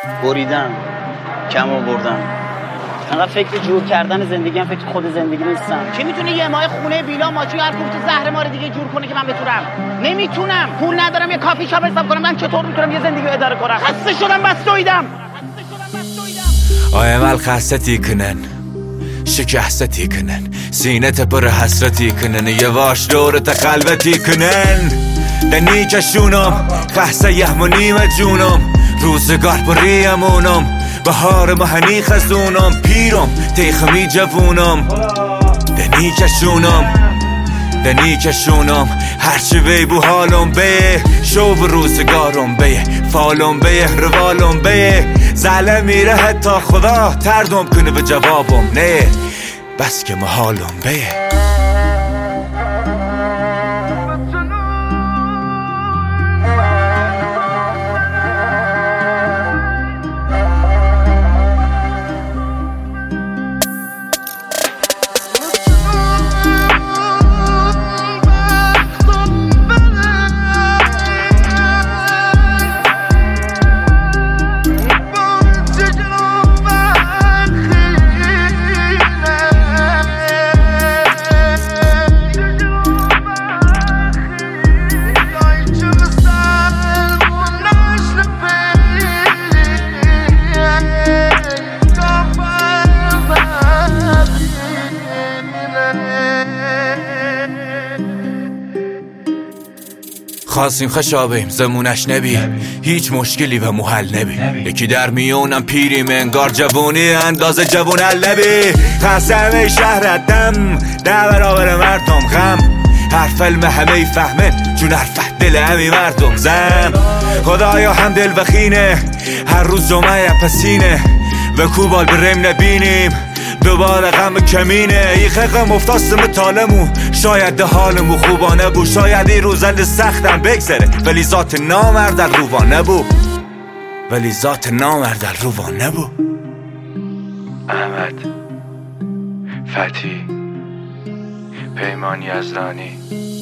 بریدم، کم آوردم. انقدر فکر جور کردن زندگی هم فکر خود زندگی نیستم. کی میتونه یه ماه خونه بیلا ماشین هر کوفت زهر مار دیگه جور کنه که من بتونم؟ نمیتونم. پول ندارم یه کافی شاپ حساب کنم. من چطور میتونم یه زندگی رو اداره کنم؟ خسته شدم بس دویدم. اول خستتی کنن شکستی کنن سینت پر حسرتی کنن یواش دورت خلوتی کنن دنی کشونم خسته یهمونی و جونم روزگار بریمونم بهار مهنی خزونم پیرم تیخمی جوونم دنی کشونم هرچی بی بو حالم به شوب روزگارم به فالم به روالم به زله میره حتی خدا تردم کنه به جوابم نه بس که محالم به خواستیم خشابیم زمونش نبی هیچ مشکلی و محل نبی یکی در میونم پیریم انگار جوونی اندازه جوون نبی خستم شهر دم ده برابر مردم غم هر فیلم همه فهمن چون حرف دل همی مردم زم خدایا هم دل بخینه هر روز جمعه پسینه و کوبال بریم نبینیم دوباره غم کمینه ای خقم افتاستم تالمو شاید ده حالمو خوبانه بو شاید این روزند سختم بگذره ولی ذات نامرد در روانه بو احمد فتی پیمان یزدانی